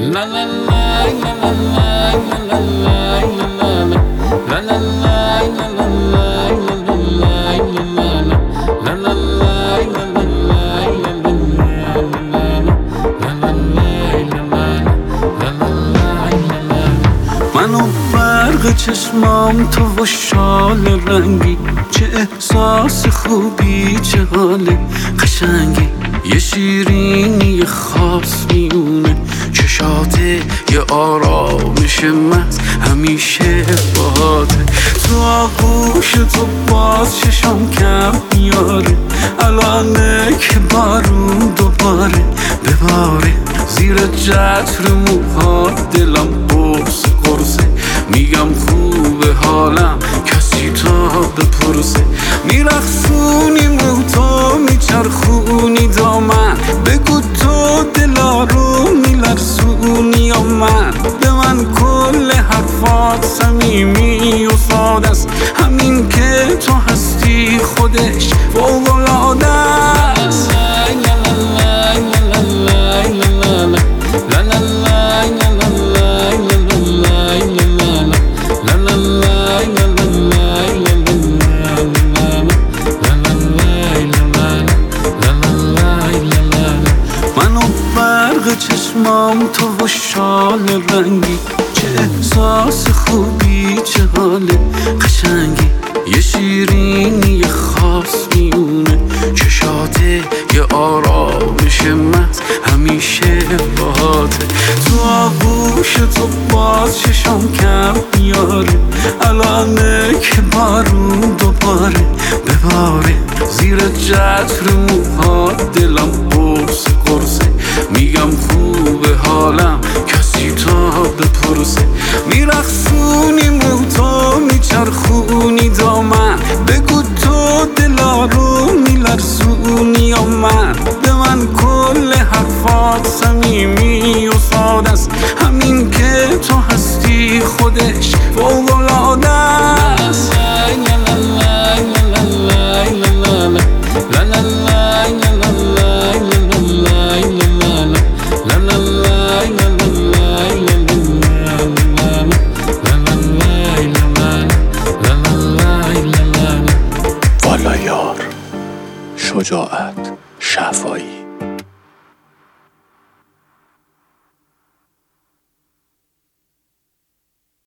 من و برق چشمام تو و شال رنگی، چه احساس خوبی، چه حال قشنگی. یه شیرینی خاص میونه چشاته، یه آرامش محض همیشه باهاته. تو آغوش تو باز چشام کم میاره، الانه که بارون دوباره بباره. زیر جتر موها دلم قرص قرصه، میگم خوبه حالم کسی تا بپرسه. میرخصونی موتو میچرخونی دامن، بگو تو دلا رو میلرزونی یا من. به من کل حرفات صمیمی و ساده است، همین که تو هستی خودش فوق‌العاده است. من و برق چشمام تو و شال رنگی، چه احساس خوبی، چه حال قشنگی. یه شیرینی خاص میونه چشاته، یه آرامش محض همیشه باهاته. تو آغوش تو باز چشام کم میاره، الانه که بارون دوباره بباره. زیر جتر موها دلم قرص قرصه، میگم خوبه حالم کسی تا بپرسه. میرخصونی موتو میچرخونی دامن، بگو تو دلا رو میلرزونی یا من. به من کل حرفات صمیمی و ساده است، همین که تو هستی خودش فوق‌العاده است. والا یار، شجاعت، شفایی.